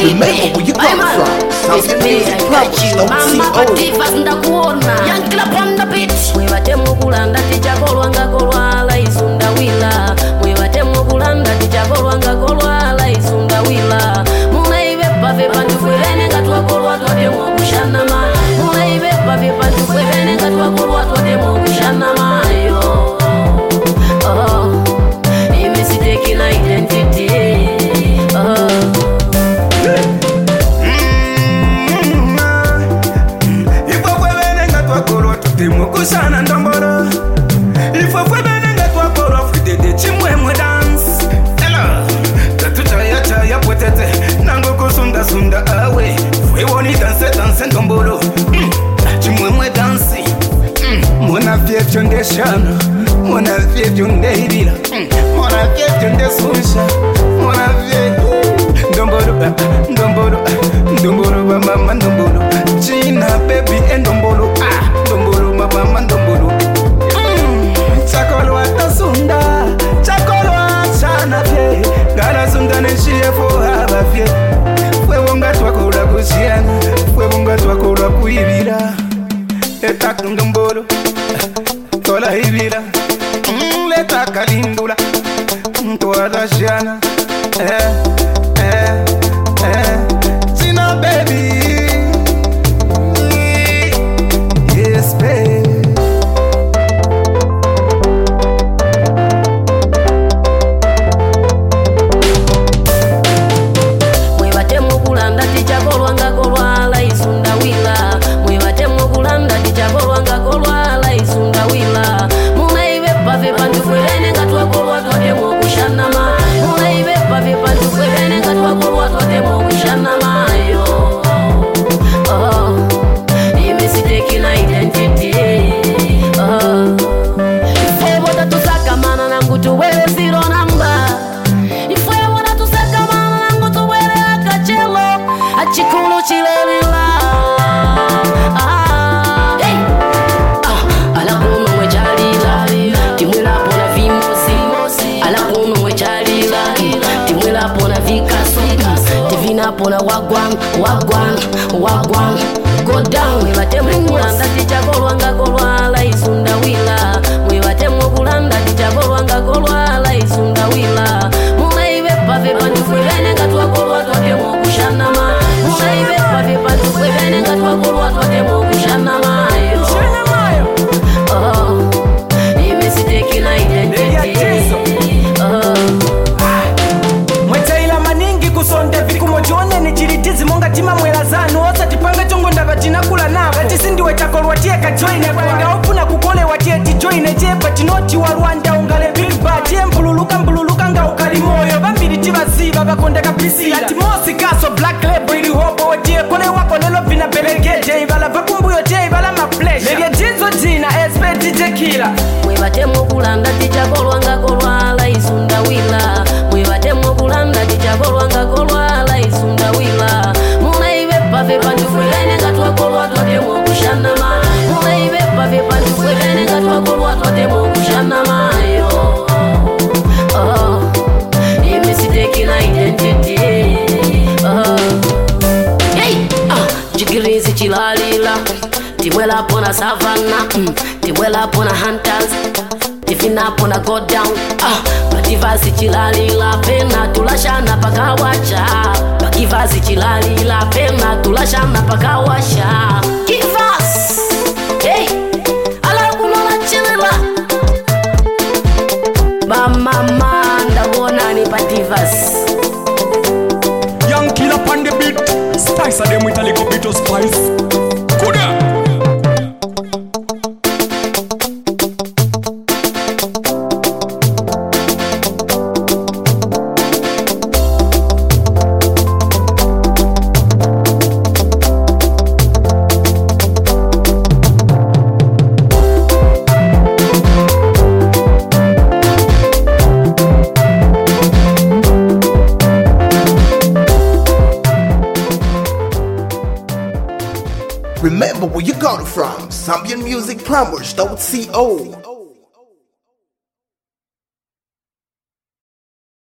Remember where you come from. Something music problems, don't see old. Ndakuona yankila panda beat mwebatemu kulanda tichakolwanga kolwala isunda wila mwebatemu kulanda tichakolwanga kolwala isunda wila munaibe pave pantu kwelene ngatwakolwa twatemu kushana ma munaibe pave pantu kwelene ngatwakolwa twatemu kushana mayo imesiteki na identity Kusana ndomboro Ifo fwe benenga kwa koro Fridede chimwe dance Hello Tatucha chaya potete Nango kusunda sunda awe Fwe woni dance ndomboro Chimwe dance Mona fietyo nde shana Mona fietyo nde hibila Mona fietyo nde susha Mona fietyo Ndomboro mama ndomboro China baby ndomboro ndomboro mama ndomboro Chakolo atasunda Chakolo achana vye Gara sunda nishie fo haba vye Fwe wonga twakura kusiana Fwe wonga twakura kuibira Eta ndomboro Tola hibira Leta kalindula Tola shana China baby Yes baby mwebatemu kulanda tichakolwanga kolwala isunda wila mwebatemu kulanda tichakolwanga kolwala isunda wila munaibe pave pantu kwelene ngatwakolwa twatemu kushana ma munaibe pave pantu kwelene ngatwakolwa twatemu kushana mayo imesiteki na identity ifwe boda tusakamana nangu tuwele zero namba ifwe boda tusakamana nangu tuwele akachelo achikulu chilelila alakuno mwechalila timwela pona vimosi alakuno mwechalila timwela pona vikasu tivina pona wagwan go down mwebatemu kulanda tichakolwanga kolwala isunda wila mwebatemu kulanda tichakolwanga kolwala isunda wila munaibe pave pantu kwelene ngatwakolwa twatemu kushana ma munaibe pave pantu kwelene ngatwakolwa twatemu kushana mayo imesiteki na identity mwetaila maningi kusonde vikumojone ni chiritizi monga tima mwela zanu osa tipanga chongo ndaba chinakula nabo atisindiwe chakolwa tie kajoine kwenda ofuna kukole watie tijoine jepa chinoti wa Rwanda ungale big bad tie mbululuka nga ukali moyo bambiri chibaziba bakonde kabisila timosi kaso black label ili hobo watie kone wako nelo vina belegete ibala vakumbuyo tie ibala maflesh lege jinzo jina espeti jekila mwebatemu kulanda tichakolwanga kolwala isunda wila mwebatemu kulanda tichakolwanga kolwala isunda wila munaibe pave pantu kwelene ngatwakolwa twatemu kushana ma munaibe pave pantu kwelene ngatwakolwa twatemu kushana mayo imesiteki na identity jigirizi chilalila timwela pona savana timwela pona hunters tifina pona go down pakivasi chilalila pena tulashana pakawacha pakivasi chilalila pena tulashana pakawasha kivas alakunola chilela bamama ndabona ni pativas Young killer on the beat. Spice of them with a little bit of spice. Kuda. Remember where you got it from. Zambian Music Plumbers, don't see old.